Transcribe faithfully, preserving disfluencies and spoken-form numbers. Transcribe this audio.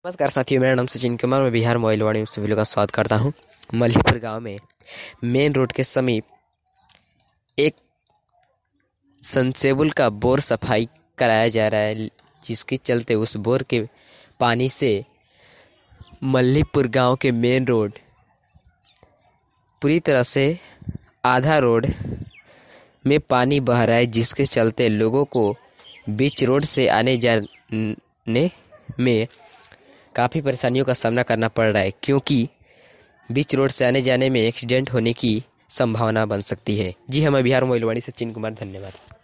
नमस्कार साथियों, मेरा नाम सचिन कुमार। मैं बिहार मोबाइल वाणी में सभी लोग का स्वागत करता हूं। मल्लीपुर गांव में मेन रोड के समीप एक सनसेबुल का बोर सफाई कराया जा रहा है, जिसके चलते उस बोर के पानी से मल्लीपुर गांव के मेन रोड पूरी तरह से आधा रोड में पानी बह रहा है, जिसके चलते लोगों को बीच रोड से आने जाने में काफ़ी परेशानियों का सामना करना पड़ रहा है, क्योंकि बीच रोड से आने जाने में एक्सीडेंट होने की संभावना बन सकती है। जी हाँ, मैं बिहार मोबाइल वाणी सचिन कुमार, धन्यवाद।